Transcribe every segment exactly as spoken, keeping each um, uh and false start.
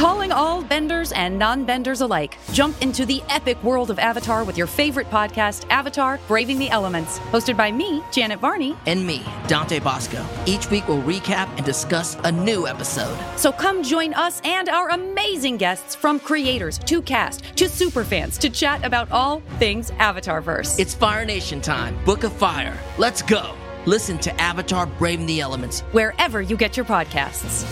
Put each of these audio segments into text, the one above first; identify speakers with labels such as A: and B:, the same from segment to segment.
A: Calling all benders and non-benders alike. Jump into the epic world of Avatar with your favorite podcast, Avatar: Braving the Elements. Hosted by me, Janet Varney.
B: And me, Dante Bosco. Each week we'll recap and discuss a new episode.
A: So come join us and our amazing guests, from creators to cast to superfans, to chat about all things Avatarverse.
B: It's Fire Nation time. Book of Fire. Let's go. Listen to Avatar: Braving the Elements
A: wherever you get your podcasts.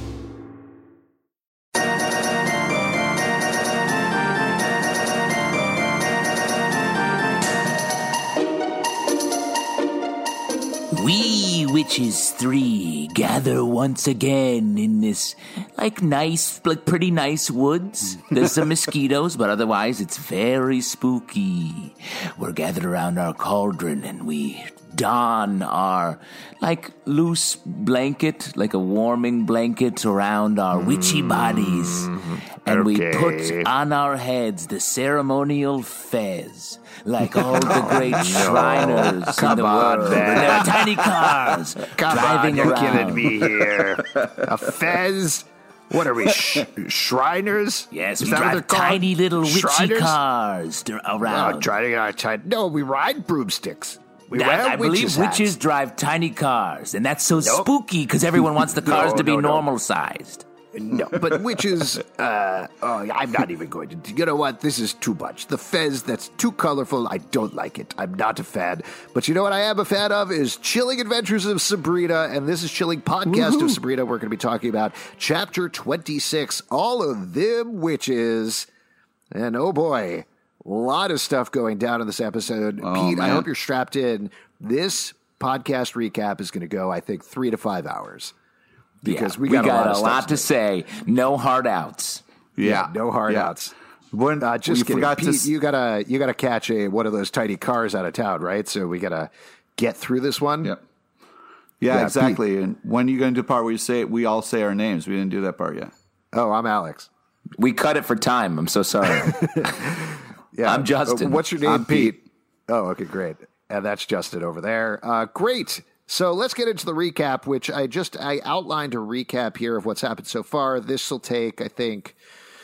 C: We witches three gather once again in this, like, nice, like, pretty nice woods. There's some mosquitoes, but otherwise it's very spooky. We're gathered around our cauldron and we don our, like, loose blanket, like a warming blanket around our witchy bodies. And okay. we put on our heads the ceremonial fez. Like all the great Shriners
D: Come
C: in the
D: on,
C: world.
D: man.
C: And there are tiny cars
D: Come
C: driving
D: on, you're
C: around.
D: kidding me here. A fez? What are we, sh- Shriners?
C: Yes,
D: Is
C: we
D: that what they're
C: drive
D: called?
C: tiny little witchy
D: Shriners?
C: cars d- around.
D: No, driving our chi- no, we ride broomsticks. We
C: That-
D: wear
C: I believe
D: witches' hats.
C: witches drive tiny cars, and that's so
D: Nope.
C: spooky because everyone wants the cars
D: No,
C: to be
D: no, no.
C: normal-sized.
D: No, but witches, uh, oh, I'm not even going to. You know what? This is too much. The fez, that's too colorful. I don't like it. I'm not a fan. But you know what I am a fan of is Chilling Adventures of Sabrina, and this is Chilling Podcast Woo-hoo. of Sabrina. We're going to be talking about Chapter twenty-six, All of Them Witches. And oh boy, a lot of stuff going down in this episode.
E: Oh,
D: Pete,
E: man.
D: I hope you're strapped in. This podcast recap is going to go, I think, three to five hours. Because
C: Yeah,
D: we got,
C: we
D: a lot,
C: got
D: of
C: a
D: stuff
C: lot to say. No hard outs.
D: Yeah,
E: Yeah.
D: no hard
E: Yeah.
D: outs.
E: When,
D: Uh, just
E: we
D: kidding,
E: forgot
D: Pete.
E: to s-
D: You gotta you gotta catch a one of those tiny cars out of town, right? So we gotta get through this one.
E: Yep. Yeah,
D: Yeah,
E: exactly. And when are you going to do the part where you say we all say our names? We didn't do that part yet.
D: Oh, I'm Alex.
C: We cut it for time. I'm so sorry.
D: Yeah,
C: I'm Justin.
D: Uh, what's your name,
E: I'm Pete.
D: Pete? Oh, okay, great. And that's Justin over there. Uh, great. So let's get into the recap, which I just I outlined a recap here of what's happened so far. This will take, I think,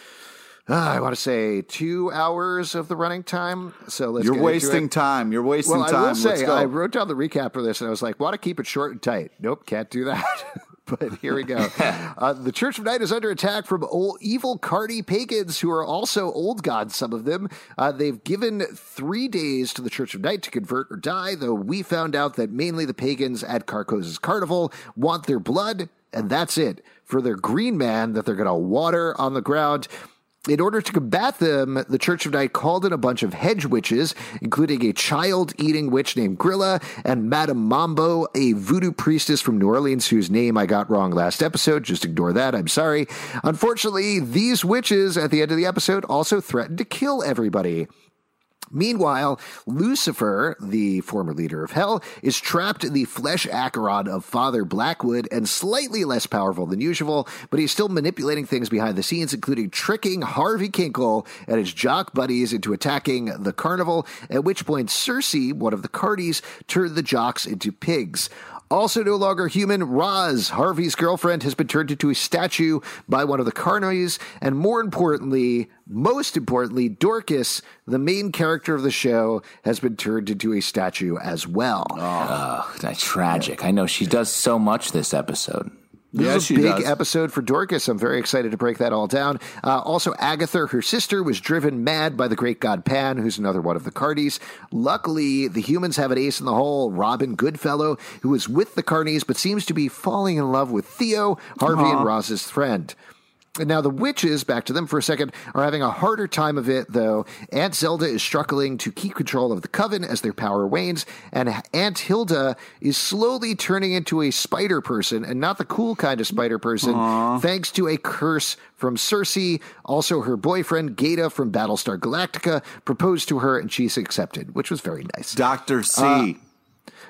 D: uh, I want to say two hours of the running time. So let's.
E: You're
D: get
E: wasting
D: into it.
E: time. You're wasting
D: Well,
E: time.
D: I will say,
E: Let's go.
D: I wrote down the recap for this, and I was like, want to keep it short and tight. Nope, can't do that. But here we go. uh, the Church of Night is under attack from old, evil Cardi pagans who are also old gods, some of them. Uh, they've given three days to the Church of Night to convert or die, though we found out that mainly the pagans at Carcosa's carnival want their blood, and that's it. For their green man that they're going to water on the ground. In order to combat them, the Church of Night called in a bunch of hedge witches, including a child-eating witch named Grilla and Madame Mambo, a voodoo priestess from New Orleans whose name I got wrong last episode. Just ignore that. I'm sorry. Unfortunately, these witches at the end of the episode also threatened to kill everybody. Meanwhile, Lucifer, the former leader of Hell, is trapped in the flesh Acheron of Father Blackwood and slightly less powerful than usual, but he's still manipulating things behind the scenes, including tricking Harvey Kinkle and his jock buddies into attacking the carnival, at which point Cersei, one of the Cardis, turned the jocks into pigs. Also no longer human, Roz, Harvey's girlfriend, has been turned into a statue by one of the Carnies, and more importantly, most importantly, Dorcas, the main character of the show, has been turned into a statue as well.
C: Oh, that's tragic. I know she does so much this episode.
D: This
E: Yeah,
D: is a
E: she
D: big
E: does.
D: episode for Dorcas. I'm very excited to break that all down. Uh, also, Agatha, her sister, was driven mad by the great god Pan, who's another one of the Cardis. Luckily, the humans have an ace in the hole, Robin Goodfellow, who is with the Carnies but seems to be falling in love with Theo, Harvey
E: Aww.
D: and Roz's friend. And now the witches, back to them for a second, are having a harder time of it, though. Aunt Zelda is struggling to keep control of the coven as their power wanes, and Aunt Hilda is slowly turning into a spider person, and not the cool kind of spider person,
E: Aww.
D: thanks to a curse from Cersei. Also, her boyfriend, Gaeta from Battlestar Galactica, proposed to her, and she's accepted, which was very nice.
E: Doctor C.
D: Uh,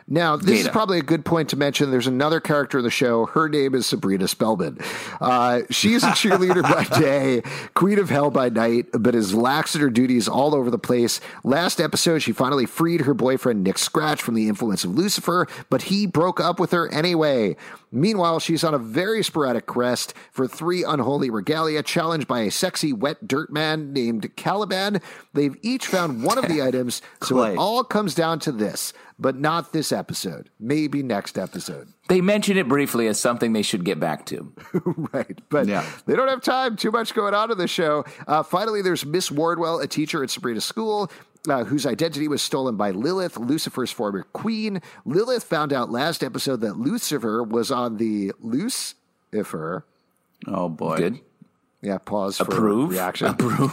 D: Now, this
E: Data.
D: is probably a good point to mention. There's another character in the show. Her name is Sabrina Spellman. Uh, she's a cheerleader by day, queen of hell by night, but is lax in her duties all over the place. Last episode, she finally freed her boyfriend, Nick Scratch, from the influence of Lucifer, but he broke up with her anyway. Meanwhile, she's on a very sporadic quest for three unholy regalia, challenged by a sexy wet dirt man named Caliban. They've each found one of the items, so
E: Clay.
D: it all comes down to this, but not this episode. Maybe next episode.
C: They mention it briefly as something they should get back to.
D: Right, but
E: Yeah.
D: they don't have time. Too much going on in the show. Uh, finally, there's Miss Wardwell, a teacher at Sabrina's school, Uh, whose identity was stolen by Lilith, Lucifer's former queen. Lilith found out last episode that Lucifer was on the Lucifer.
E: Oh, boy.
C: Good.
D: Yeah, pause for
C: Approve.
D: reaction.
C: Approve.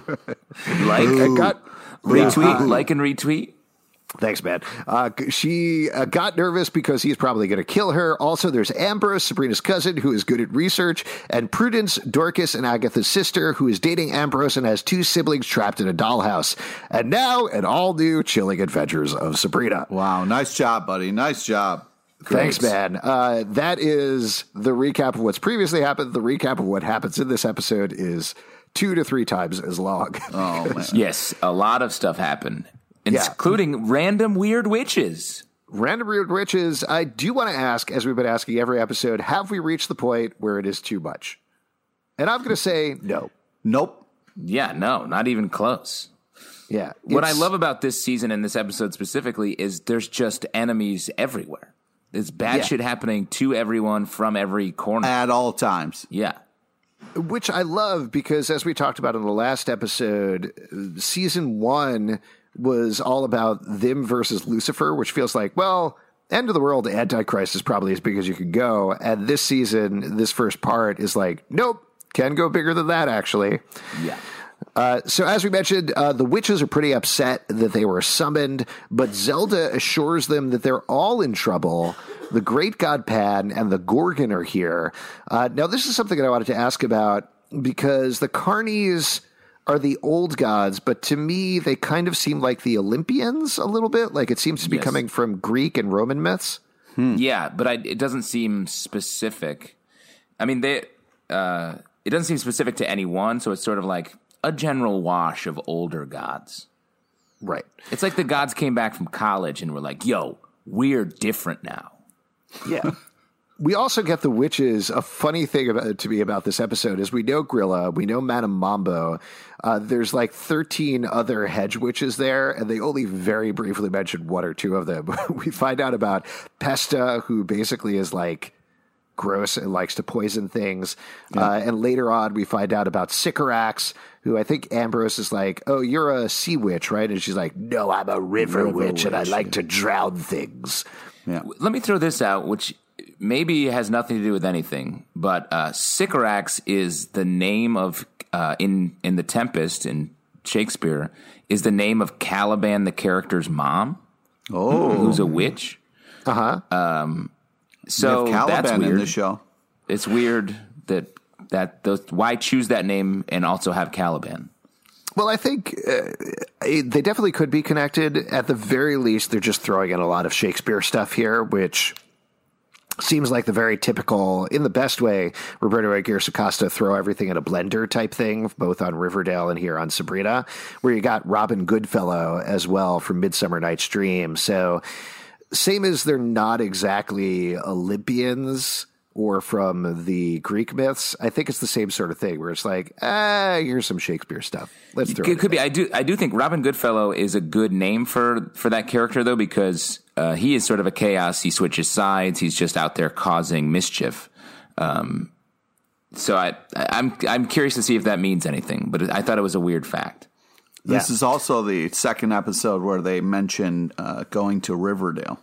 C: like,
D: It got,
C: retweet,
D: Uh,
C: like and retweet.
D: Thanks, man. Uh, she uh, got nervous because he's probably going to kill her. Also, there's Ambrose, Sabrina's cousin, who is good at research, and Prudence, Dorcas, and Agatha's sister, who is dating Ambrose and has two siblings trapped in a dollhouse. And now, an all-new Chilling Adventures of Sabrina.
E: Wow. Nice job, buddy. Nice job.
D: Thanks,
C: Great.
D: man. Uh, that is the recap of what's previously happened. The recap of what happens in this episode is two to three times as long.
E: Oh, man.
C: Yes, a lot of stuff happened,
D: Yeah.
C: including random weird witches.
D: Random Weird Witches, I do want to ask, as we've been asking every episode, have we reached the point where it is too much? And I'm going to say no.
E: Nope.
C: Yeah, no, not even close.
D: Yeah.
C: What I
D: it's-
C: love about this season and this episode specifically is there's just enemies everywhere. There's bad
D: Yeah.
C: shit happening to everyone from every corner.
E: At all times.
C: yeah.
D: Which I love because, as we talked about in the last episode, season one was all about them versus Lucifer, which feels like, well, end of the world Antichrist is probably as big as you could go. And this season, this first part is like, nope, can go bigger than that, actually.
C: Yeah.
D: Uh, so as we mentioned, uh, the witches are pretty upset that they were summoned, but Zelda assures them that they're all in trouble. The great god Pan and the Gorgon are here. Uh, now, this is something that I wanted to ask about because the Carnies are the old gods, but to me, they kind of seem like the Olympians a little bit. Like it seems to be
C: Yes.
D: coming from Greek and Roman myths.
C: Yeah, but I, it doesn't seem specific. I mean, they uh, it doesn't seem specific to anyone, so it's sort of like a general wash of older gods.
D: Right.
C: It's like the gods came back from college and were like, yo, we're different now.
D: Yeah. We also get the witches. A funny thing about, to me about this episode is we know Grilla, we know Madame Mambo. Uh, there's like thirteen other hedge witches there, and they only very briefly mention one or two of them. We find out about Pesta, who basically is like gross and likes to poison things. Uh, and later on, we find out about Sycorax, who I think Ambrose is like, oh, you're a sea witch, right? And she's like, no, I'm a river,
E: River
D: witch, and I
E: witch.
D: like to drown things.
E: Yeah.
C: Let me throw this out, which maybe has nothing to do with anything, but uh, Sycorax is the name of, uh, in, in The Tempest, in Shakespeare, is the name of Caliban, the character's mom,
E: Oh.
C: who's a witch.
D: Uh-huh.
C: Um,
E: We
C: so
E: have
C: that's
E: Caliban
C: weird.
E: in the show.
C: It's weird that that those why choose that name and also have Caliban.
D: Well, I think uh, it- they definitely could be connected. At the very least, they're just throwing in a lot of Shakespeare stuff here, which seems like the very typical, in the best way, Roberto Aguirre Acosta throw everything in a blender type thing, both on Riverdale and here on Sabrina, where you got Robin Goodfellow as well from Midsummer Night's Dream. So same as they're not exactly Olympians or from the Greek myths, I think it's the same sort of thing where it's like, ah, here's some Shakespeare stuff. Let's throw
C: It
D: it.
C: could be. I do. I do think Robin Goodfellow is a good name for for that character, though, because uh, he is sort of a chaos. He switches sides. He's just out there causing mischief. Um, so I, I'm I'm curious to see if that means anything. But I thought it was a weird fact.
E: This
D: Yeah.
E: is also the second episode where they mention uh, going to Riverdale.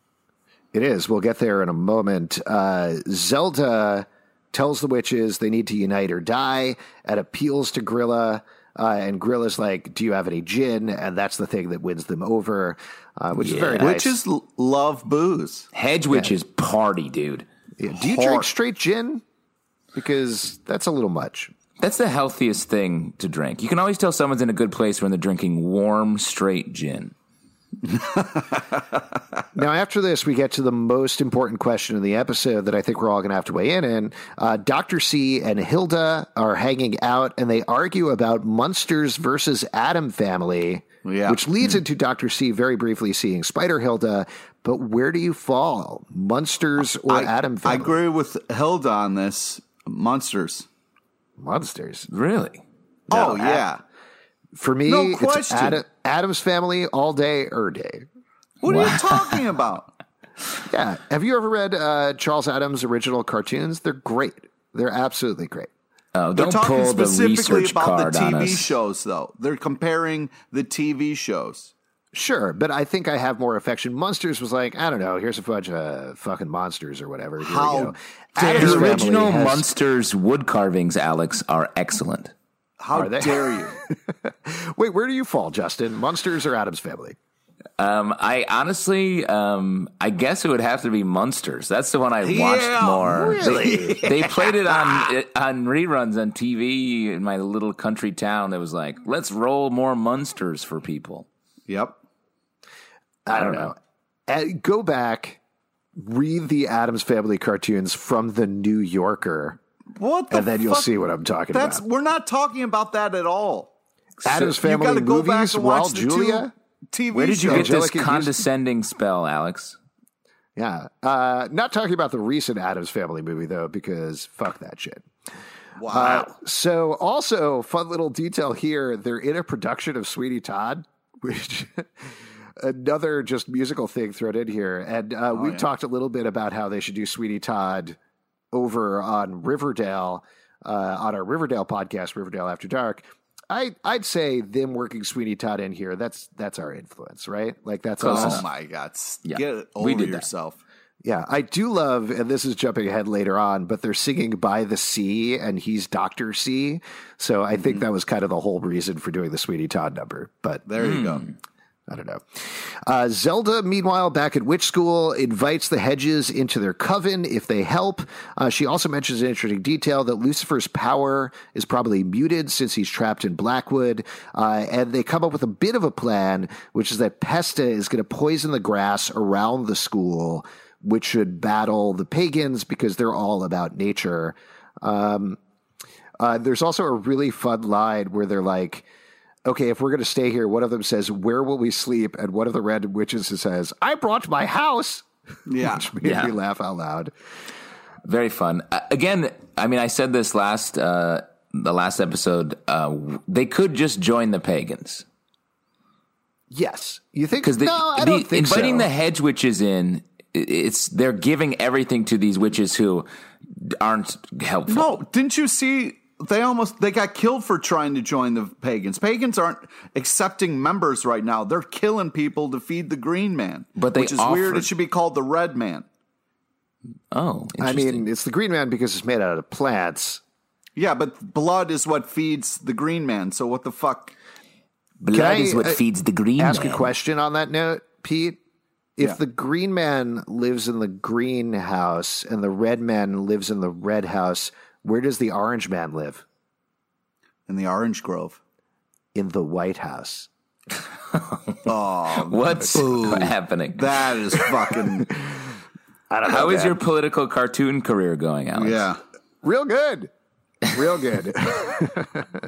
D: It is. We'll get there in a moment. Uh, Zelda tells the witches they need to unite or die and appeals to Grilla. Uh, and Grilla's like, do you have any gin? And that's the thing that wins them over, uh, which is very nice.
E: Witches l- love booze.
C: Hedge witches party, dude.
D: Yeah. Do you
E: Hard.
D: drink straight gin? Because that's a little much.
C: That's the healthiest thing to drink. You can always tell someone's in a good place when they're drinking warm, straight gin.
D: Now, after this, we get to the most important question in the episode that I think we're all going to have to weigh in in. Uh, Doctor C and Hilda are hanging out, and they argue about Munsters versus Adam family,
E: yeah.
D: which leads mm. into Doctor C very briefly seeing Spider Hilda. But where do you fall, Munsters or
E: I,
D: Adam family?
E: I agree with Hilda on this. Munsters.
D: Munsters?
C: Really?
E: No, oh,
D: Ad-
E: yeah.
D: For me,
E: no
D: it's Ad- Adam's family all day, er day.
E: What wow. are you talking about?
D: Yeah. Have you ever read uh, Charles Adams' original cartoons? They're great. They're absolutely great.
C: Oh,
E: They're
C: don't
E: talking
C: pull the
E: specifically
C: research
E: about
C: card
E: the T V
C: on us.
E: shows, though. They're comparing the T V shows.
D: Sure, but I think I have more affection. Munsters was like, I don't know, here's a bunch of fucking monsters or whatever. Here
E: How
D: we go.
C: The original
D: has...
C: Munsters wood carvings, Alex, are excellent.
E: How
D: are they?
E: dare you?
D: Wait, where do you fall, Justin? Munsters or Adam's family?
C: Um, I honestly, um, I guess it would have to be Munsters. That's the one I
E: yeah,
C: watched more.
E: Really?
C: They, they played it on on reruns on T V in my little country town. That was like, let's roll more Munsters for people.
E: Yep.
D: I don't know. Uh, go back, read the Addams Family cartoons from the New Yorker,
E: what the
D: and then
E: fuck?
D: you'll see what I'm talking
E: That's,
D: about.
E: We're not talking about that at all.
D: Addams
E: so
D: Family
E: you go
D: movies
E: back
D: while
E: the
D: Julia.
E: T V
C: Where did you
E: shows.
C: get this
D: Angelica
C: condescending spell, Alex?
D: Yeah. Uh, not talking about the recent Addams Family movie, though, because fuck that shit.
E: Wow.
D: Uh, so also, fun little detail here, they're in a production of Sweeney Todd, which... Another just musical thing thrown in here. And uh, oh, we've yeah. talked a little bit about how they should do Sweeney Todd over on Riverdale, uh, on our Riverdale podcast, Riverdale After Dark. I, I'd say them working Sweeney Todd in here, that's that's our influence, right? Like that's
E: Oh,
D: us.
E: my God.
C: Yeah.
E: Get over
C: We did
E: yourself.
C: That.
D: Yeah, I do love, and this is jumping ahead later on, but they're singing By the Sea, and he's Doctor C. So I mm-hmm. think that was kind of the whole reason for doing the Sweeney Todd number. But
E: there you
C: mm.
E: go.
D: I don't know. Uh, Zelda, meanwhile, back at Witch School, invites the Hedges into their coven if they help. Uh, she also mentions an interesting detail that Lucifer's power is probably muted since he's trapped in Blackwood. Uh, and they come up with a bit of a plan, which is that Pesta is going to poison the grass around the school, which should battle the pagans because they're all about nature. Um, uh, there's also a really fun line where they're like, okay, if we're going to stay here, one of them says, where will we sleep? And one of the random witches says, I brought my house.
E: Yeah.
D: Which made
C: yeah.
D: me laugh out loud.
C: Very fun. Uh, again, I mean, I said this last, uh, the last episode, uh, they could just join the pagans.
D: Yes. You think?
C: Because
D: no, I don't
C: the,
D: think
C: inviting
D: so.
C: the hedge witches in, it's they're giving everything to these witches who aren't helpful.
E: No, didn't you see... They almost they got killed for trying to join the pagans. Pagans aren't accepting members right now. They're killing people to feed the green man.
C: But they
E: which is
C: offered...
E: weird. It should be called the red man.
C: Oh,
D: I mean, it's the green man because it's made out of plants.
E: Yeah, but blood is what feeds the green man. So what the fuck?
C: Blood
D: I,
C: is what
D: uh,
C: feeds the green
D: ask
C: man.
D: a question on that note, Pete? If
E: Yeah.
D: the green man lives in the green house and the red man lives in the red house, where does the orange man live?
E: In the orange grove.
D: In the White House.
E: Oh,
C: What's
E: Ooh,
C: happening?
E: that is fucking.
D: I don't know.
C: How is
D: man.
C: your political cartoon career going, Alex?
E: Yeah.
D: Real good. Real good.
E: That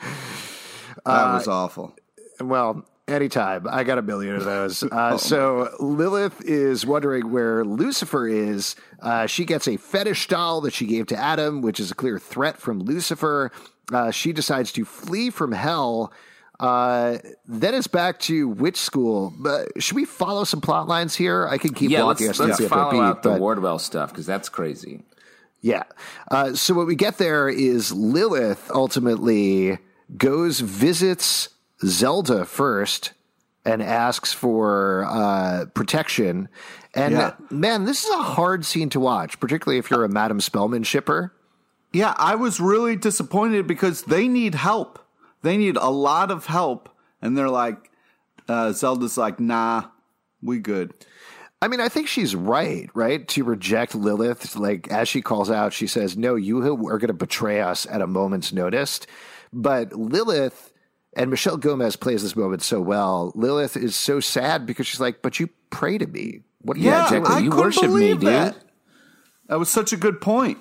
E: was awful.
D: Well, anytime. I got a million of those. Uh, so Lilith is wondering where Lucifer is. Uh, she gets a fetish doll that she gave to Adam, which is a clear threat from Lucifer. Uh, she decides to flee from hell. Uh, then it's back to witch school. Uh, should we follow some plot lines here? I can keep
C: Yeah,
D: walking
C: let's,
D: us
C: let's
D: through
C: follow
D: beat,
C: out the
D: but-
C: Wardwell stuff because that's crazy.
D: Yeah. Uh, so what we get there is Lilith ultimately goes, visits Zelda first and asks for uh, protection. And
E: Yeah.
D: man, this is a hard scene to watch, particularly if you're a Madame Spellman shipper.
E: Yeah, I was really disappointed because they need help. They need a lot of help. And they're like, uh, Zelda's like, nah, we good.
D: I mean, I think she's right, right? To reject Lilith, like as she calls out, she says, no, you are going to betray us at a moment's notice. But Lilith And Michelle Gomez plays this moment so well. Lilith is so sad because she's like, but you pray to me. What do you
E: Yeah,
D: do?
E: I
C: You
E: couldn't
C: worship me,
E: believe
C: dude.
E: that. That was such a good point.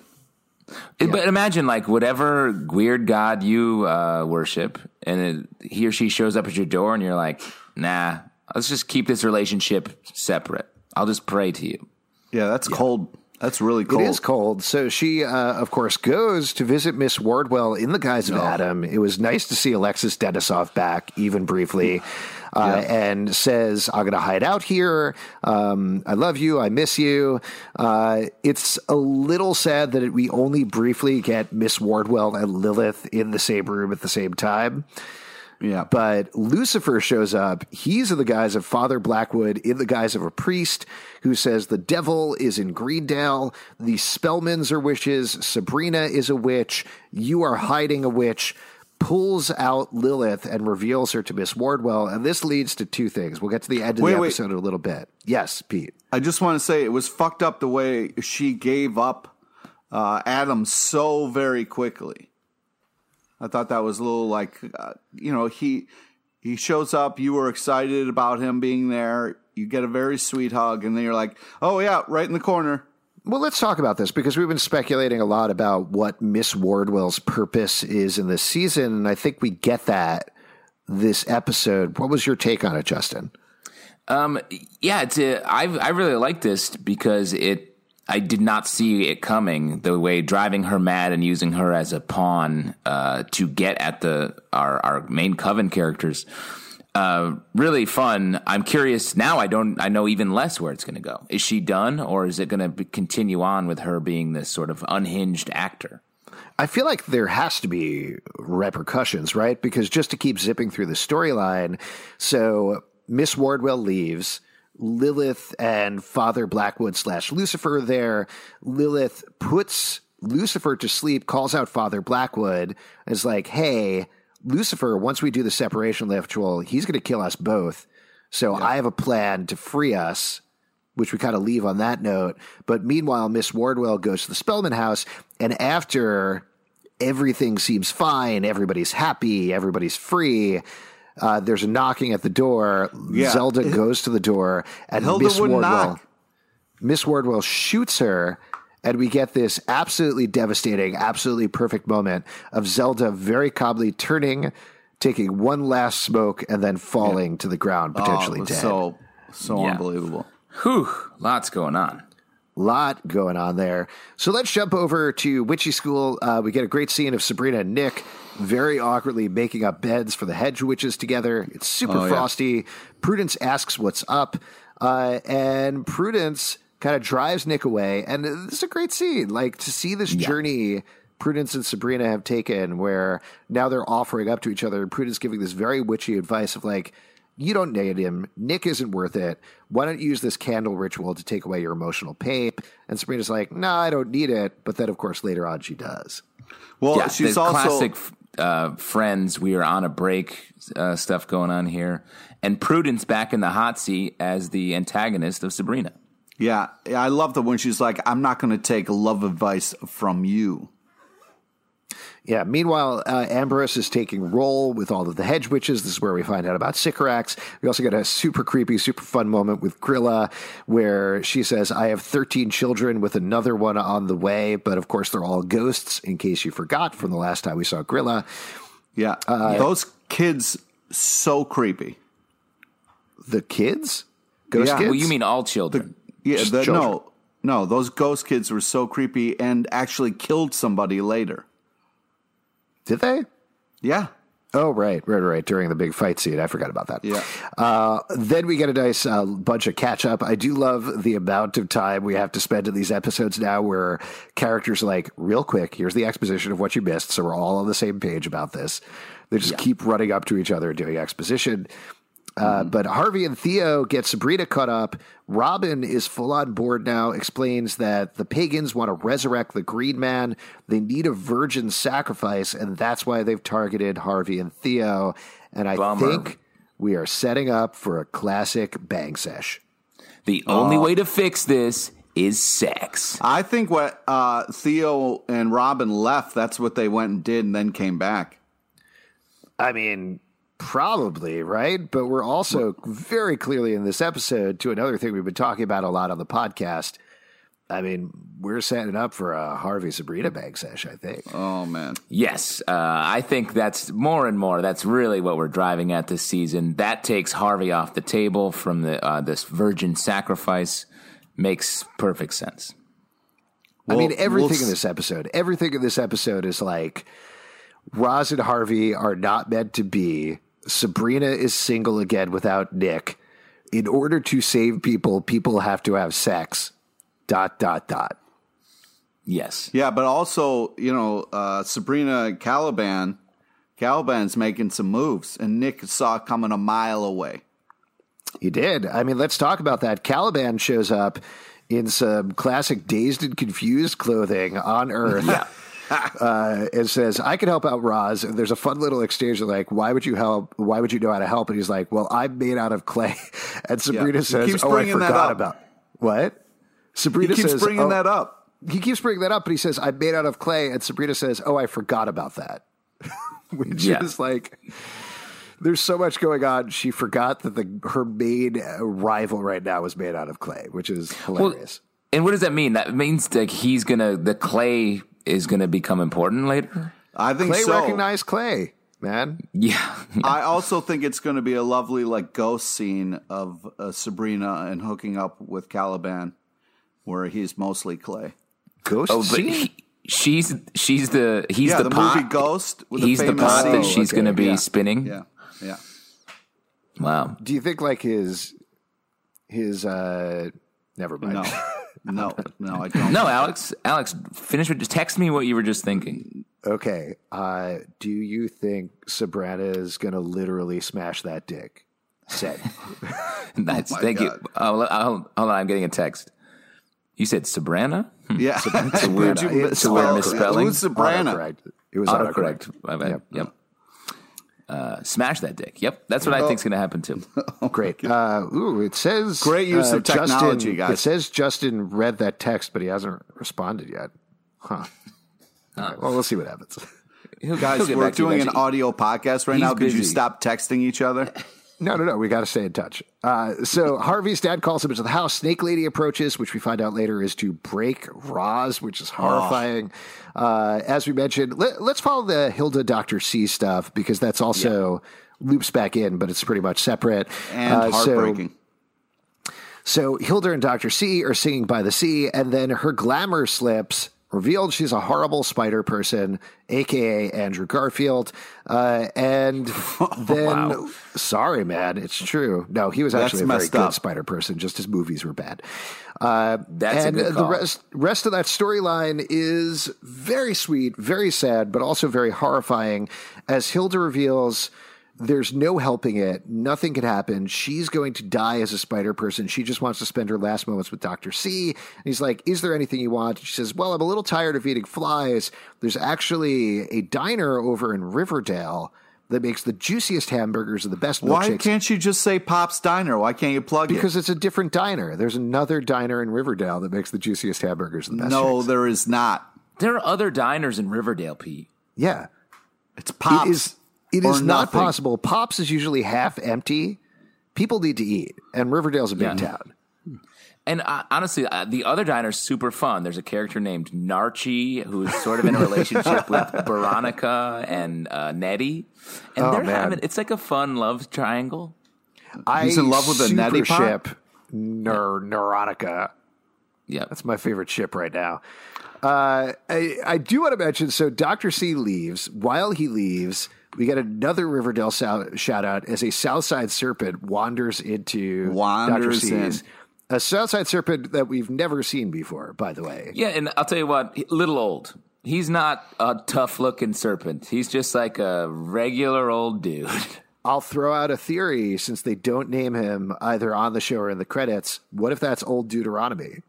C: But imagine, like, whatever weird god you uh, worship, and it, he or she shows up at your door, and you're like, nah, let's just keep this relationship separate. I'll just pray to you.
E: Yeah, that's cold. That's really cold.
D: It is cold. So she, uh, of course, goes to visit Miss Wardwell in the guise of Adam. It was nice to see Alexis Denisof back, even briefly, uh,
E: Yeah.
D: and says, I'm going to hide out here. Um, I love you. I miss you. Uh, it's a little sad that we only briefly get Miss Wardwell and Lilith in the same room at the same time.
E: Yeah.
D: But Lucifer shows up. He's in the guise of Father Blackwood, in the guise of a priest who says the devil is in Greendale. The Spellmans are witches. Sabrina is a witch. You are hiding a witch. Pulls out Lilith and reveals her to Miss Wardwell. And this leads to two things. We'll get to the end of
E: Wait,
D: the
E: wait.
D: episode in a little bit. Yes, Pete.
E: I just want to say it was fucked up the way she gave up uh, Adam so very quickly. I thought that was a little like, uh, you know, he he shows up, you were excited about him being there, you get a very sweet hug, and then you're like, oh yeah, right in the corner.
D: Well, let's talk about this because we've been speculating a lot about what Miss Wardwell's purpose is in this season, and I think we get that this episode. What was your take on it, Justin?
C: Um, yeah, it's a, I I really like this because it. I did not see it coming. The way driving her mad and using her as a pawn uh, to get at the our our main Coven characters. Uh, really fun. I'm curious now. I don't. I know even less where it's going to go. Is she done, or is it going to continue on with her being this sort of unhinged actor?
D: I feel like there has to be repercussions, right? Because just to keep zipping through the storyline, so Miss Wardwell leaves. Lilith and Father Blackwood slash Lucifer are there. Lilith puts Lucifer to sleep, calls out Father Blackwood, and is like, hey, Lucifer, once we do the separation ritual, he's going to kill us both. So yeah. I have a plan to free us, which we kind of leave on that note. But meanwhile, Miss Wardwell goes to the Spellman house, and after everything seems fine, everybody's happy, everybody's free, Uh, there's a knocking at the door.
E: Yeah.
D: Zelda goes to the door, and
E: Hilda
D: Miss
E: wouldn't
D: Wardwell,
E: knock.
D: Miss Wardwell shoots her, and we get this absolutely devastating, absolutely perfect moment of Zelda very calmly turning, taking one last smoke, and then falling yeah. to the ground, potentially
E: oh, it was
D: dead.
E: So, so
C: Yeah.
E: unbelievable.
C: Whew, lots going on.
D: Lot going on there. So let's jump over to Witchy School. Uh, we get a great scene of Sabrina and Nick very awkwardly making up beds for the hedge witches together. It's super
E: Oh, yeah.
D: frosty. Prudence asks what's up, uh, and Prudence kind of drives Nick away. And this is a great scene. Like, to see this
C: Yeah.
D: journey Prudence and Sabrina have taken, where now they're offering up to each other, and Prudence giving this very witchy advice of like, you don't need him. Nick isn't worth it. Why don't you use this candle ritual to take away your emotional pain? And Sabrina's like, no, nah, I don't need it. But then, of course, later on she does.
E: Well,
C: Yeah,
E: she's
C: the
E: also
C: classic uh, friends. We are on a break uh, stuff going on here, and Prudence back in the hot seat as the antagonist of Sabrina.
E: yeah. I love that when she's like, "I'm not going to take love advice from you."
D: Yeah. Meanwhile, uh, Ambrose is taking roll with all of the hedge witches. This is where we find out about Sycorax. We also get a super creepy, super fun moment with Grilla where she says, I have thirteen children with another one on the way. But of course, they're all ghosts, in case you forgot from the last time we saw Grilla.
E: Yeah,
D: Uh,
E: those kids so creepy.
D: The kids? Ghost
E: Yeah.
D: kids?
C: Well, you mean all children?
E: Yeah,
D: Just
E: the,
D: children.
E: no, no, those ghost kids were so creepy and actually killed somebody later.
D: Did they?
E: Yeah,
D: Oh, right, right, right. During the big fight scene. I forgot about that.
E: Yeah.
D: Uh, then we get a nice uh, bunch of catch up. I do love the amount of time we have to spend in these episodes now where characters are like, real quick, here's the exposition of what you missed. So we're all on the same page about this. They just keep running up to each other doing exposition. Uh, But Harvey and Theo get Sabrina caught up. Robin is full on board now, explains that the pagans want to resurrect the Green Man. They need a virgin sacrifice, and that's why they've targeted Harvey and Theo. And I
C: Bummer.
D: think we are setting up for a classic bang sesh.
C: The only way to fix this is sex.
E: I think what uh, Theo and Robin left, that's what they went and did and then came back.
D: I mean, Probably, right? But we're also very clearly in this episode to another thing we've been talking about a lot on the podcast. I mean, we're setting up for a Harvey Sabrina bang sesh, I think.
E: Oh, man.
C: Yes, uh, I think that's more and more. That's really what we're driving at this season. That takes Harvey off the table from the uh, this virgin sacrifice. Makes perfect sense.
D: I mean, everything
E: we'll
D: in this episode, everything in this episode is like Roz and Harvey are not meant to be. Sabrina is single again without Nick. In order to save people, people have to have sex. Dot, dot, dot.
C: Yes.
E: Yeah, but also, you know, uh, Sabrina and Caliban, Caliban's making some moves, and Nick saw it coming a mile away.
D: He did. I mean, let's talk about that. Caliban shows up in some classic Dazed and Confused clothing on Earth.
C: Yeah.
D: Uh, and says, I can help out Roz. And there's a fun little exchange of like, why would you help? Why would you know how to help? And he's like, well, I'm made out of clay. And Sabrina
E: Yeah.
D: says,
E: keeps
D: oh, I
E: bringing that
D: forgot
E: up.
D: about what? Sabrina
E: He keeps
D: says,
E: bringing
D: oh,
E: that up.
D: He keeps bringing that up, but he says, I'm made out of clay. And Sabrina says, oh, I forgot about that. Which
C: Yeah.
D: is like, there's so much going on. She forgot that the her main rival right now is made out of clay, which is hilarious.
C: Well, and what does that mean? That means like he's gonna the clay is gonna become important later.
E: I think
D: Clay
E: so.
D: recognized clay, man.
C: Yeah.
E: I also think it's going to be a lovely like ghost scene of uh, Sabrina and hooking up with Caliban, where he's mostly clay.
D: Ghost
C: Oh, but
D: scene?
C: he, she's she's the he's
E: yeah,
C: the,
E: the,
C: pot.
E: movie Ghost. With
C: He's
E: the,
C: the
E: famous
C: pot that
E: scene.
C: she's
D: okay.
C: gonna be
E: Yeah.
C: spinning.
E: Yeah, yeah.
C: Wow.
D: Do you think like his his uh never mind.
E: No, no, no. I don't.
C: No, Alex. Alex, finish with just text me what you were just thinking.
D: Okay. Uh do you think Sabrina is gonna literally smash that dick? Said.
C: That's,
E: my
C: thank
E: God.
C: you. Oh, hold hold on, I'm getting a text. You said Sabrina?
E: Yeah,
C: It's a weird,
E: Would you
C: it's a weird
E: spell-
C: misspelling.
E: Who's Sabrina?
D: Autocorrect. It was
C: Autocorrect.
D: autocorrect.
C: My bad.
D: Yep.
C: Yep. Uh, smash that dick. Yep, that's what I think's going to happen too.
D: Great. Uh, ooh, it says
E: Great use
D: uh,
E: of technology,
D: Justin,
E: guys.
D: It says Justin read that text, but he hasn't responded yet. Huh. All right, well, we'll see what happens.
C: He'll,
E: Guys,
C: he'll get
E: we're
C: back to you
E: doing an
C: eventually.
E: audio podcast right
C: He's
E: now. Could you
C: busy.
E: stop texting each other?
D: No, no, no. We got to stay in touch. Uh, so Harvey's dad calls him into the house. Snake Lady approaches, which we find out later is to break Roz, which is horrifying. Uh, as we mentioned, let, let's follow the Hilda Doctor C stuff because that's also loops back in, but it's pretty much separate.
E: And
D: Uh, so-
E: heartbreaking.
D: So Hilda and Doctor C are singing by the sea, and then her glamour slips, revealed she's a horrible spider person, a k a. Andrew Garfield. Uh, and then, sorry, man, it's true. No, he was
E: That's
D: actually a very
E: messed
D: good
E: up.
D: spider person, just his movies were bad. Uh,
C: That's a
D: and
C: good
D: the
C: call.
D: rest, rest of that storyline is very sweet, very sad, but also very horrifying as Hilda reveals there's no helping it. Nothing can happen. She's going to die as a spider person. She just wants to spend her last moments with Doctor C. And he's like, is there anything you want? She says, well, I'm a little tired of eating flies. There's actually a diner over in Riverdale that makes the juiciest hamburgers and the best
E: Why
D: milkshakes.
E: can't you just say Pop's Diner? Why can't you plug
D: Because it's a different diner. There's another diner in Riverdale that makes the juiciest hamburgers and the
E: it?
D: best
E: No,
D: shakes.
E: there is not.
C: There are other diners in Riverdale, Pete.
D: Yeah.
E: It's Pop's.
D: It is, it
E: or
D: is not
E: nothing.
D: possible. Pops is usually half empty. People need to eat, and Riverdale's a big
C: Yeah.
D: town.
C: And uh, honestly, uh, the other diner's super fun. There's a character named Narchi who's sort of in a relationship with Veronica and uh, Nettie, and
D: Oh,
C: they're
D: man.
C: having it's like a fun love triangle.
D: I
E: He's in love with a
D: super
E: neti pot?
D: ship Neur, Neurotica.
C: Yeah,
D: That's my favorite ship right now. Uh, I, I do want to mention, so Doctor C leaves. While he leaves, we get another Riverdale sou- shout out as a Southside Serpent wanders into
E: Wanders
D: Doctor C's.
E: in.
D: A Southside Serpent that we've never seen before, by the way.
C: yeah. And I'll tell you what, he- little old. He's not a tough looking serpent. He's just like a regular old dude.
D: I'll throw out a theory since they don't name him either on the show or in the credits. What if that's old Deuteronomy?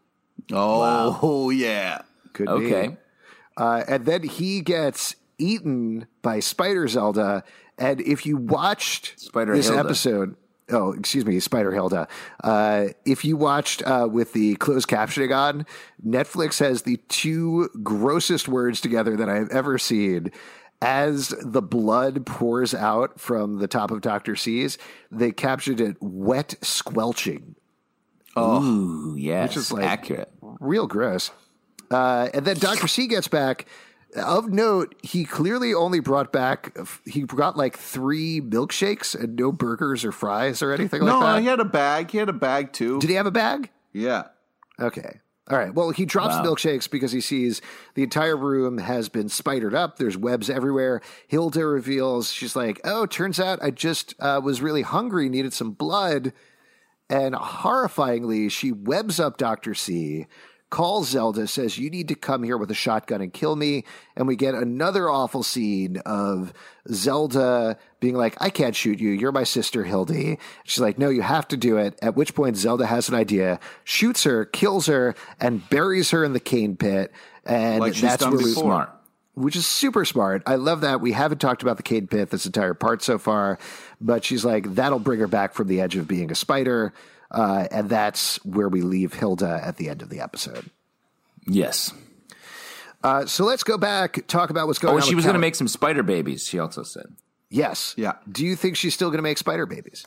E: Oh, yeah.
D: Could
C: Okay.
D: be. Uh, and then he gets eaten by Spider Zelda. And if you watched
C: Spider
D: this
C: Hilda.
D: episode, oh, excuse me, Spider Hilda. Uh, if you watched uh, with the closed captioning on, Netflix has the two grossest words together that I've ever seen. as the blood pours out from the top of Doctor C's, they captured it wet squelching.
C: Oh, Ooh, yes,
D: which is like
C: accurate.
D: Real gross. Uh, and then Doctor C gets back. Of note, he clearly only brought back, he got like three milkshakes and no burgers or fries or anything like
E: no,
D: that.
E: No, he had a bag. He had a bag too.
D: Did he have a bag?
E: Yeah.
D: Okay. All right. Well, he drops wow. the milkshakes because he sees the entire room has been spidered up. There's webs everywhere. Hilda reveals, she's like, oh, turns out I just uh, was really hungry, needed some blood. And horrifyingly, she webs up Doctor C, calls Zelda, says, you need to come here with a shotgun and kill me. And we get another awful scene of Zelda being like, I can't shoot you. You're my sister, Hildy. She's like, no, you have to do it. At which point Zelda has an idea, shoots her, kills her, and buries her in the cane pit. And
E: like she's
D: that's
E: done
D: where we,
E: before.
D: Which is super smart. I love that. We haven't talked about the cane pit this entire part so far, but she's like, that'll bring her back from the edge of being a spider. Uh, and that's where we leave Hilda at the end of the episode.
C: Yes.
D: Uh, so let's go back, talk about what's going
C: oh,
D: on.
C: Oh, she was going to make some spider babies, she also said.
D: Yes.
E: Yeah.
D: Do you think she's still going to make spider babies?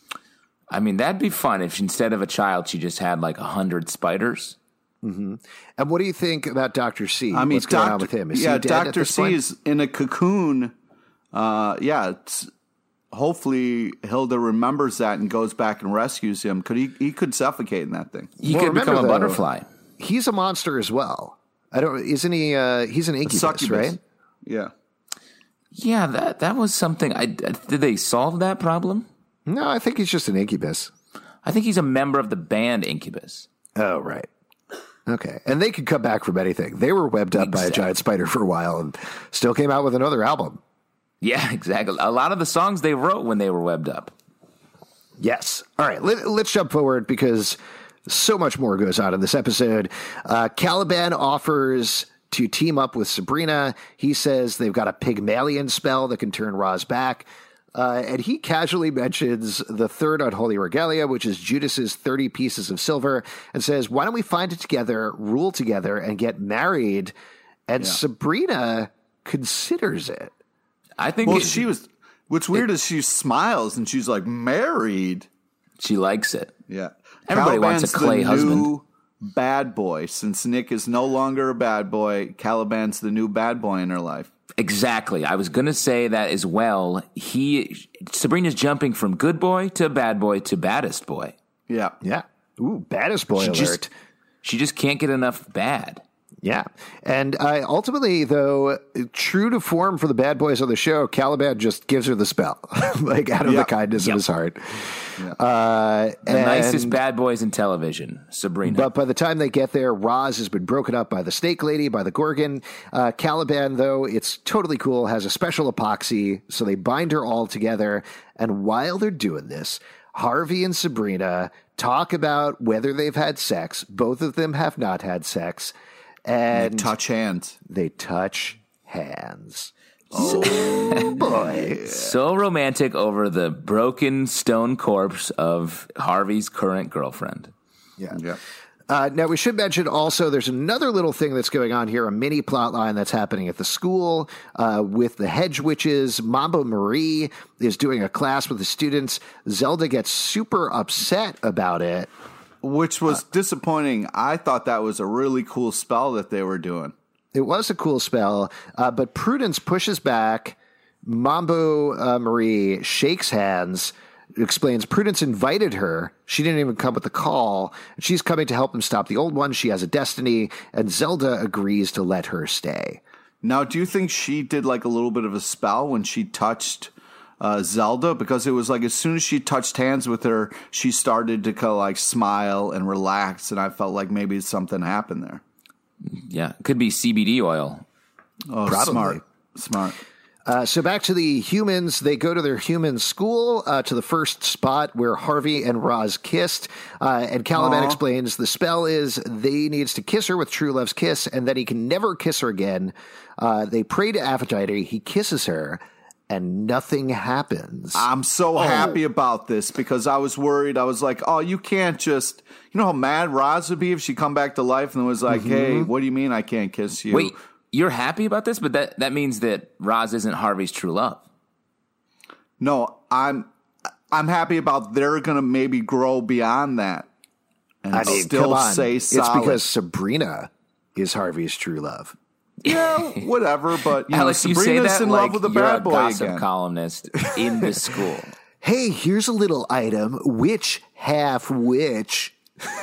C: I mean, that'd be fun if instead of a child, she just had like a hundred spiders.
D: Mm-hmm. And what do you think about Doctor C?
E: I mean,
D: what's going
E: Doctor
D: on with him? Is
E: yeah,
D: he dead
E: Doctor
D: at this
E: C
D: point?
E: is in a cocoon. Uh, yeah, it's, hopefully Hilda remembers that and goes back and rescues him. Could he? He could suffocate in that thing.
C: He
D: well,
C: could
D: remember,
C: become a
D: though,
C: butterfly.
D: He's a monster as well. I don't. Isn't he? Uh, he's an incubus,
E: Succubus.
D: right?
E: Yeah.
C: Yeah, that that was something. I, did they solve that problem?
D: No, I think he's just an incubus.
C: I think he's a member of the band Incubus.
D: Oh, right. Okay. And they could come back from anything. They were webbed up exactly. by a giant spider for a while and still came out with another album.
C: Yeah, exactly. A lot of the songs they wrote when they were webbed up.
D: Yes. All right. Let, let's jump forward because so much more goes on in this episode. Uh, Caliban offers to team up with Sabrina. He says they've got a Pygmalion spell that can turn Roz back. Uh, and he casually mentions the third unholy regalia, which is Judas's thirty pieces of silver, and says, why don't we find it together, rule together, and get married? And yeah. Sabrina considers it.
C: I think
E: well,
C: it,
E: she was, what's weird it, is she smiles and she's like, married.
C: She likes it.
E: Yeah.
C: Everybody
E: Caliban's
C: wants a Clay
E: the
C: husband.
E: New bad boy. Since Nick is no longer a bad boy, Caliban's the new bad boy in her life.
C: Exactly. I was going to say that as well. He Sabrina's jumping from good boy to bad boy to baddest boy.
E: Yeah.
D: Yeah. Ooh, baddest boy
C: she
D: alert.
C: Just, she just can't get enough bad.
D: Yeah. And uh, ultimately, though, true to form for the bad boys on the show, Caliban just gives her the spell, like out of
E: yep.
D: the kindness
C: yep.
D: of his heart.
E: Yep.
D: Uh,
C: the
D: and,
C: nicest bad boys in television, Sabrina.
D: But by the time they get there, Roz has been broken up by the snake lady, by the Gorgon. Uh, Caliban, though, it's totally cool, has a special epoxy, so they bind her all together. And while they're doing this, Harvey and Sabrina talk about whether they've had sex. Both of them have not had sex. And
E: they touch hands.
D: They touch hands. Oh, boy.
C: So romantic over the broken stone corpse of Harvey's current girlfriend.
D: Yeah.
E: Yeah.
D: Uh, now, we should mention also there's another little thing that's going on here, a mini plot line that's happening at the school uh, with the hedge witches. Mambo Marie is doing a class with the students. Zelda gets super upset about it.
E: Which was uh, disappointing. I thought that was a really cool spell that they were doing.
D: It was a cool spell, uh, but Prudence pushes back. Mambo uh, Marie shakes hands, explains Prudence invited her. She didn't even come with the call. She's coming to help them stop the old one. She has a destiny, and Zelda agrees to let her stay.
E: Now, do you think she did like a little bit of a spell when she touched Uh, Zelda, because it was like as soon as she touched hands with her, she started to kind of like smile and relax, and I felt like maybe something happened there.
C: Yeah, it could be C B D oil.
E: Oh,
D: Probably.
E: smart, smart.
D: Uh, so back to the humans. They go to their human school, uh, to the first spot where Harvey and Roz kissed. Uh, and Caliban
E: Aww.
D: explains the spell is they needs to kiss her with true love's kiss, and then he can never kiss her again. Uh, they pray to Aphrodite. He kisses her. And nothing happens.
E: I'm so
D: oh.
E: happy about this because I was worried. I was like, oh, you can't just, you know how mad Roz would be if she come back to life and was like, mm-hmm. hey, what do you mean I can't kiss you?
C: Wait, you're happy about this, but that, that means that Roz isn't Harvey's true love.
E: No, I'm I'm happy about they're going to maybe grow beyond that and
D: I mean,
E: still
D: come on.
E: say solid.
D: It's because Sabrina is Harvey's true love.
E: Yeah, whatever, but you
C: Alex,
E: know,
C: you say
E: Sabrina's
C: that
E: in
C: like
E: love with a
C: you're
E: bad
C: a
E: boy
C: gossip
E: again.
C: columnist in the school.
D: Hey, here's a little item. Which half which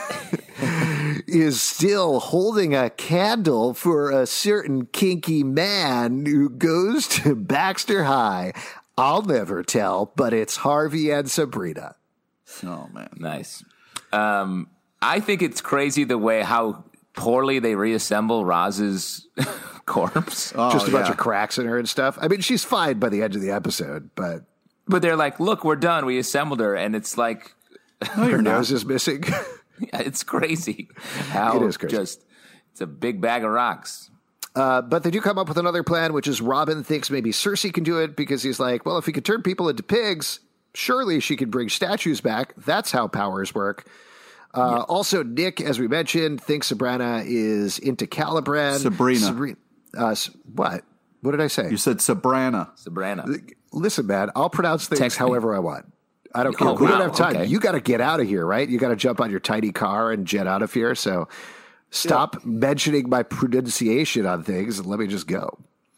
D: is still holding a candle for a certain kinky man who goes to Baxter High? I'll never tell, but it's Harvey and Sabrina.
E: Oh, man.
C: Nice. Um, I think it's crazy the way how poorly they reassemble Roz's corpse.
E: Oh,
D: Just a bunch
E: yeah.
D: of cracks in her and stuff. I mean, she's fine by the end of the episode, but
C: But they're like, look, we're done. We assembled her. And it's like,
D: her nose is missing.
C: it's crazy how
D: It is crazy.
C: just, it's a big bag of rocks.
D: Uh, but they do come up with another plan, which is Robin thinks maybe Cersei can do it because he's like, well, if he could turn people into pigs, surely she could bring statues back. That's how powers work. Uh, yeah. Also, Nick, as we mentioned, thinks Sabrina is into Caliban.
E: Sabrina.
D: Sabri- uh, what? What did I say?
E: You said Sabrina.
C: Sabrina.
D: Listen, man, I'll pronounce things
C: Text
D: however
C: me.
D: I want. I don't care.
C: Oh,
D: we
C: wow.
D: don't have time.
C: Okay.
D: You got to get out of here, right? You got to jump on your tiny car and jet out of here. So stop yeah. mentioning my pronunciation on things and let me just go.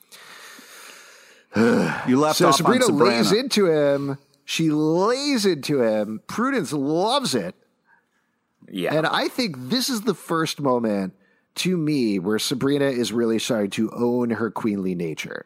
E: You left
D: so
E: off
D: Sabrina
E: on Sabrina
D: lays into him. She lays into him. Prudence loves it.
C: Yeah.
D: And I think this is the first moment to me where Sabrina is really starting to own her queenly nature.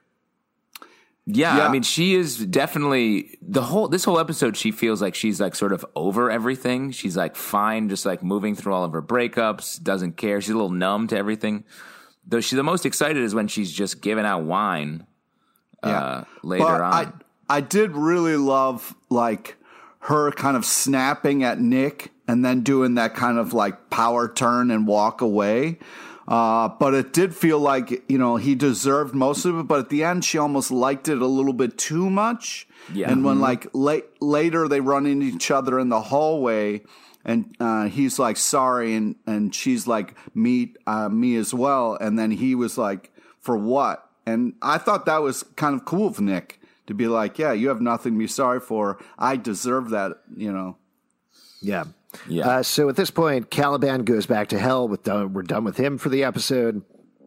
C: Yeah,
E: Yeah.
C: I mean, she is definitely the whole, this whole episode, she feels like she's like sort of over everything. She's like fine, just like moving through all of her breakups, doesn't care. She's a little numb to everything. Though she's the most excited is when she's just giving out wine uh,
E: Yeah.
C: later
E: but
C: on.
E: I, I did really love like her kind of snapping at Nick and then doing that kind of like power turn and walk away. Uh, but it did feel like, you know, he deserved most of it. But at the end, she almost liked it a little bit too much.
C: Yeah.
E: And when
C: Mm-hmm.
E: like late, later they run into each other in the hallway and uh, he's like, sorry. And, and she's like, me, uh, me as well. And then he was like, for what? And I thought that was kind of cool of Nick to be like, yeah, you have nothing to be sorry for. I deserve that, you know.
D: Yeah.
C: Yeah.
D: Uh, so at this point, Caliban goes back to hell. With done, we're done with him for the episode.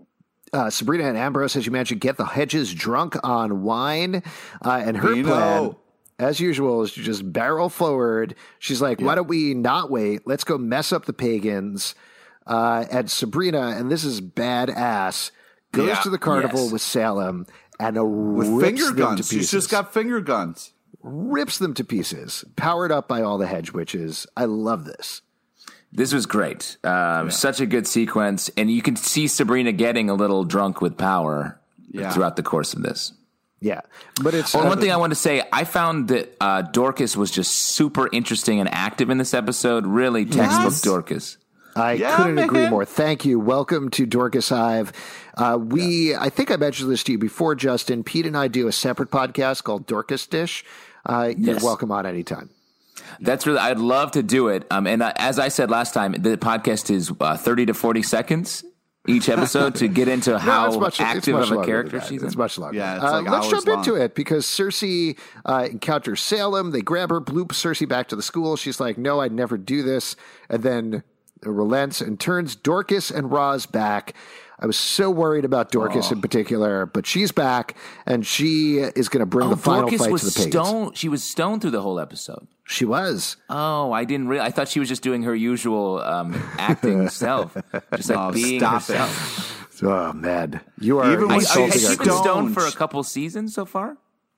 D: Uh, Sabrina and Ambrose, as you mentioned, get the Hedges drunk on wine. Uh, and her
E: Vino.
D: plan, as usual, is to just barrel forward. She's like, why don't we not wait? Let's go mess up the pagans. Uh, and Sabrina, and this is badass, goes
E: Yeah.
D: to the carnival
C: Yes.
D: with Salem and
E: With
D: rips
E: finger
D: them
E: guns.
D: to
E: She's
D: pieces.
E: just got finger guns.
D: rips them to pieces, powered up by all the hedge witches. I love this.
C: This was great. Um, Such a good sequence. And you can see Sabrina getting a little drunk with power
E: Yeah.
C: throughout the course of this.
D: Yeah, but it's
C: Oh,
D: uh,
C: one thing I want to say, I found that uh, Dorcas was just super interesting and active in this episode. Really textbook
E: Yes.
C: Dorcas.
D: I
E: Yeah,
D: couldn't agree
E: man.
D: more. Thank you. Welcome to Dorcas Hive. Uh, we, I think I mentioned this to you before, Justin. Pete and I do a separate podcast called Dorcas Dish. Uh, you're
C: Yes.
D: welcome on anytime.
C: That's really, I'd love to do it. Um, and uh, as I said last time, the podcast is uh, thirty to forty seconds each episode to get into
D: No,
C: how
D: it's much, it's
C: active
D: much
C: of a
D: longer
C: character
D: than that.
C: she's
D: It's
C: in.
D: much longer.
E: Yeah, it's
D: Uh,
E: like
D: let's
E: hours
D: jump into
E: long.
D: it because Cersei uh, encounters Salem. They grab her, bloop Cersei back to the school. She's like, no, I'd never do this. And then relents and turns Dorcas and Roz back. I was so worried about Dorcas in particular, but she's back and she is going to bring
C: Oh,
D: the final
C: Dorcas
D: fight
C: was
D: to the pagans.
C: stoned. She was stoned through the whole episode.
D: She was.
C: Oh, I didn't really. I thought she was just doing her usual um, acting self, just like
E: Oh,
C: being
E: stop
C: herself.
D: Oh, man. You are
E: Even when-
C: I, I,
D: insulting
C: has
D: our
C: she been
D: crew.
C: stoned for a
E: Stoned.
C: couple seasons so far?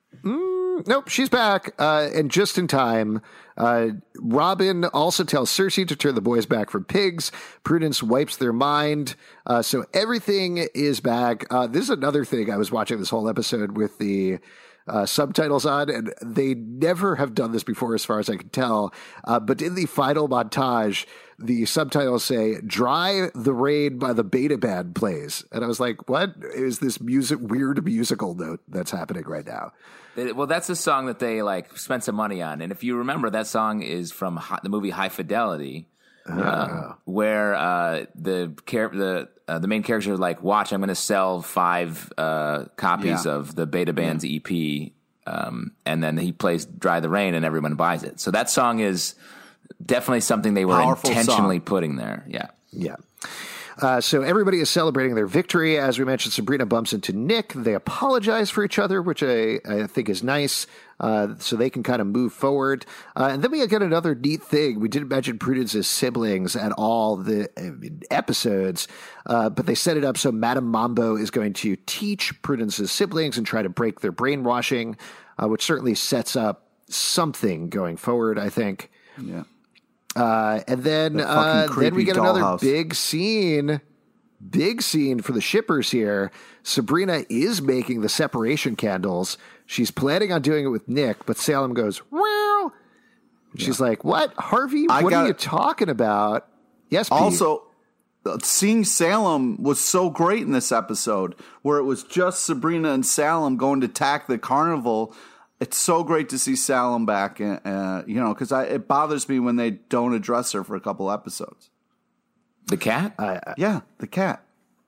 D: Nope, she's back, uh, and just in time. Uh, Robin also tells Cersei to turn the boys back from pigs. Prudence wipes their mind, uh, so everything is back. Uh, this is another thing. I was watching this whole episode with the uh, subtitles on, and they never have done this before, as far as I can tell. Uh, but in the final montage, the subtitles say "Dry the Rain" by the Beta Band plays, and I was like, "What is this music? Weird musical note that's happening right now?"
C: They- Well, that's a song that they like spent some money on, and if you remember, that song is from hi- the movie High Fidelity, uh, where uh, the char- the uh, the main character is like, watch, I'm going to sell five uh, copies
E: Yeah.
C: of the Beta Band's E P, um, and then he plays Dry the Rain, and everyone buys it. So that song is definitely something they were
E: Powerful
C: intentionally
E: song.
C: putting there. Yeah.
D: Yeah. Uh, so everybody is celebrating their victory. As we mentioned, Sabrina bumps into Nick. They apologize for each other, which I, I think is nice, uh, so they can kind of move forward. Uh, and then we get another neat thing. We didn't mention Prudence's siblings at all the uh, episodes, uh, but they set it up so Madame Mambo is going to teach Prudence's siblings and try to break their brainwashing, uh, which certainly sets up something going forward, I think.
E: Yeah.
D: Uh, and then,
E: That
D: uh,
E: fucking
D: then we
E: creepy
D: get another
E: dollhouse.
D: big scene, big scene for the shippers here. Sabrina is making the separation candles. She's planning on doing it with Nick, but Salem goes, wow. She's like, what? Harvey,
E: I
D: what
E: got
D: are you
E: it.
D: talking about? Yes, Pete.
E: Also, uh, seeing Salem was so great in this episode, where it was just Sabrina and Salem going to attack the carnival. It's so great to see Salem back, uh, you know, because it bothers me when they don't address her for a couple episodes.
C: The cat?
D: Uh,
E: Yeah, the cat.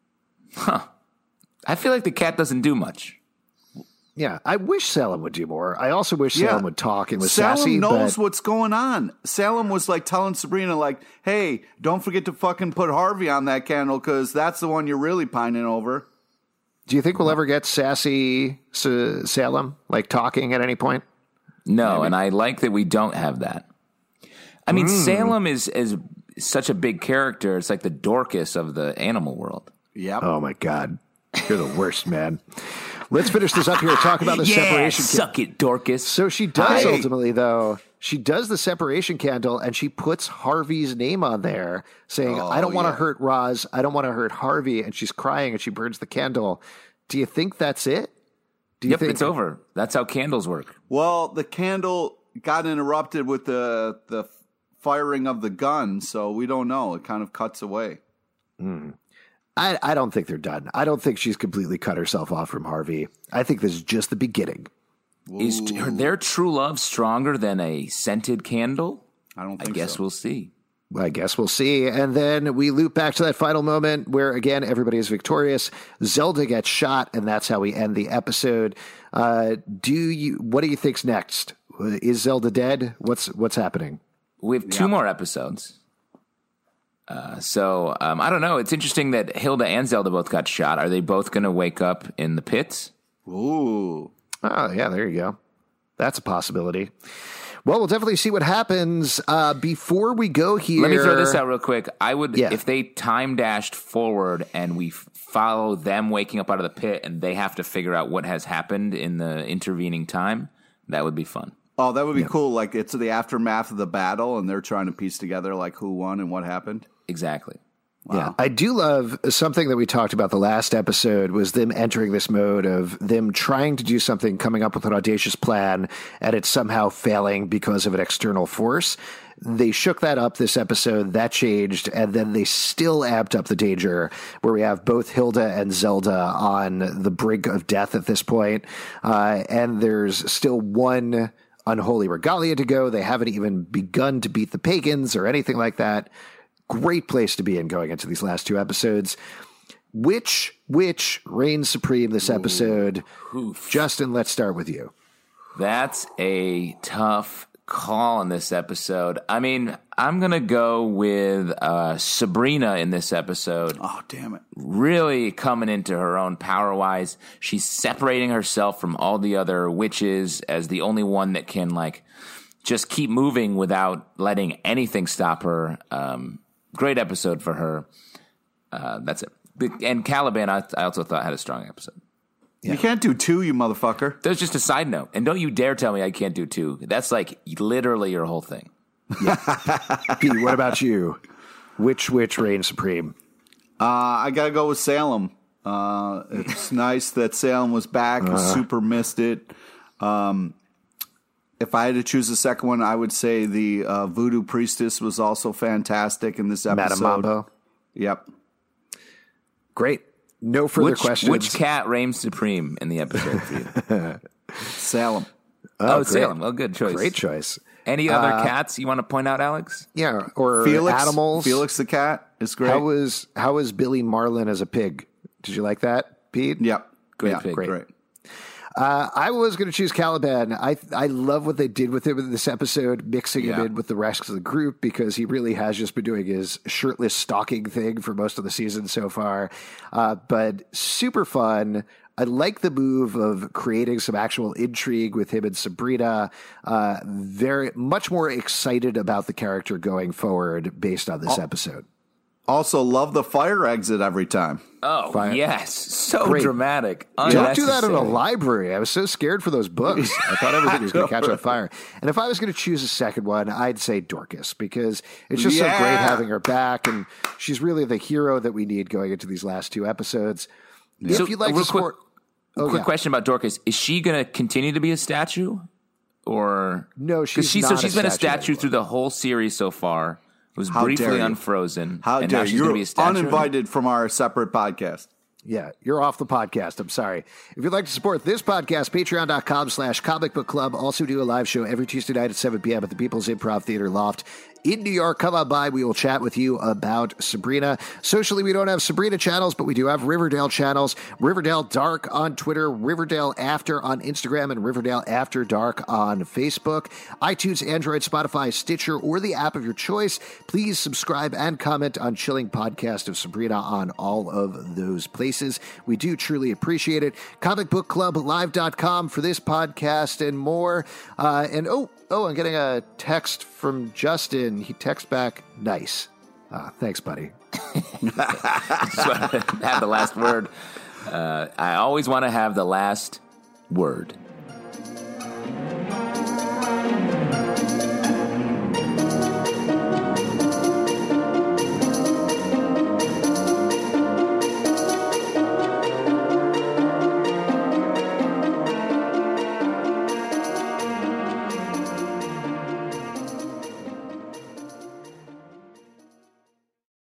C: I feel like the cat doesn't do much.
D: yeah, I wish Salem would do more. I also wish
E: Yeah.
D: Salem would talk and was
E: Salem
D: sassy.
E: knows
D: but
E: what's going on. Salem was like telling Sabrina, like, hey, don't forget to fucking put Harvey on that candle because that's the one you're really pining over.
D: do you think we'll ever get sassy Sa- Salem, like talking at any point?
C: No, and I like that we don't have that. I mean, Salem is is such a big character. It's like the Dorcas of the animal world.
E: Yep.
D: Oh, my God. You're the worst, man. Let's finish this up here and talk about the
C: yeah,
D: separation.
C: suck it, Dorcas.
D: So she does
E: Hey.
D: ultimately, though. She does the separation candle, and she puts Harvey's name on there, saying,
E: Oh,
D: I don't want to
E: yeah.
D: hurt Roz. I don't want to hurt Harvey. And she's crying, and she burns the candle. Do you think that's it? Do you
C: Yep,
D: think
C: it's over. That's how candles work.
E: Well, the candle got interrupted with the the firing of the gun, so we don't know. It kind of cuts away.
D: I, I don't think they're done. I don't think she's completely cut herself off from Harvey. I think this is just the beginning.
C: Is t- her, their true love stronger than a scented candle?
E: I don't
C: I
E: think
C: guess
E: so.
C: we'll see.
D: I guess we'll see. And then we loop back to that final moment where, again, everybody is victorious. Zelda gets shot, and that's how we end the episode. Uh, do you? What do you think's next? Is Zelda dead? What's what's happening?
C: We have two more episodes. Uh, so um, I don't know. It's interesting that Hilda and Zelda both got shot. Are they both going to wake up in the pits?
E: Ooh.
D: Oh, yeah, there you go. That's a possibility. Well, we'll definitely see what happens. Uh, before we go here...
C: Let me throw this out real quick. I would,
D: Yeah.
C: if they time dashed forward and we f- follow them waking up out of the pit and they have to figure out what has happened in the intervening time, that would be fun.
E: Oh, that would be cool. Like, it's the aftermath of the battle, and they're trying to piece together, like, who won and what happened.
C: Exactly.
D: Yeah, I do love something that we talked about the last episode was them entering this mode of them trying to do something, coming up with an audacious plan, and it's somehow failing because of an external force. They shook that up this episode, that changed, and then they still amped up the danger where we have both Hilda and Zelda on the brink of death at this point. Uh, and there's still one unholy regalia to go. They haven't even begun to beat the pagans or anything like that. Great place to be in going into these last two episodes. Which which reigns supreme this episode?
C: Oof.
D: Justin, let's start with you.
C: That's a tough call in this episode. I mean, I'm going to go with uh, Sabrina in this episode.
E: Oh, damn it.
C: Really coming into her own power-wise. She's separating herself from all the other witches as the only one that can, like, just keep moving without letting anything stop her. Um, great episode for her. Uh, that's it. And Caliban, I, I also thought had a strong episode.
E: You can't do two, you motherfucker.
C: There's just a side note. And don't you dare tell me I can't do two. That's like literally your whole thing.
D: Pete, what about you? Which which reigns supreme?
E: Uh, I got to go with Salem. Uh, it's nice that Salem was back.
D: Uh.
E: Super missed it. Um, if I had to choose a second one, I would say the uh, Voodoo Priestess was also fantastic in this episode.
D: Madame Mambo.
E: Yep.
D: Great. No further
C: Which,
D: questions.
C: which cat reigns supreme in the episode for you?
E: Salem.
C: oh,
D: great.
C: Salem. Well, good choice.
D: Great choice.
C: Any other uh, cats you want to point out, Alex?
D: Yeah, or
E: Felix,
D: animals.
E: Felix the cat is great.
D: How was how was Billy Marlin as a pig? Did you like that, Pete?
E: Yep.
C: Great
E: yeah,
C: pig.
E: Great. great.
D: Uh, I was going to choose Caliban. I I love what they did with him in this episode, mixing
E: yeah.
D: him in with the rest of the group, because he really has just been doing his shirtless stalking thing for most of the season so far. Uh, but super fun. I like the move of creating some actual intrigue with him and Sabrina. Uh, very much more excited about the character going forward based on this oh. episode.
E: Also, love the fire exit every time.
C: Oh, fire. Yes. So
D: Great.
C: dramatic.
D: Don't do that in a library. I was so scared for those books. I thought everything was going to catch on fire. And if I was going to choose a second one, I'd say Dorcas, because it's just yeah. so great having her back. And she's really the hero that we need going into these last two episodes. Yeah.
C: So,
D: if you'd like
C: to
D: to support...
C: Quick,
D: oh,
C: quick
D: yeah.
C: question about Dorcas. Is she going to continue to be a statue? Or
D: No, she's
C: she,
D: not
C: So she's
D: a
C: been a
D: statue
C: statue
D: anymore.
C: through the whole series so far. It was
E: How
C: briefly
E: dare you.
C: unfrozen.
E: How
C: and
E: dare
C: now she's
E: you?
C: gonna
E: You're
C: be a statue?
E: uninvited from our separate podcast.
D: Yeah, you're off the podcast. I'm sorry. If you'd like to support this podcast, patreon.com slash comic book club. Also do a live show every Tuesday night at seven p.m. at the People's Improv Theater Loft in New York. Come on by. We will chat with you about Sabrina. Socially, we don't have Sabrina channels, but we do have Riverdale channels. Riverdale Dark on Twitter, Riverdale After on Instagram, and Riverdale After Dark on Facebook. iTunes, Android, Spotify, Stitcher, or the app of your choice. Please subscribe and comment on Chilling Podcast of Sabrina on all of those places. We do truly appreciate it. comic book club live dot com for this podcast and more. Uh, and oh, oh, I'm getting a text from Justin. He texts back, nice. Uh, thanks, buddy.
C: Just want to have the last word. Uh, I always want to have the last word.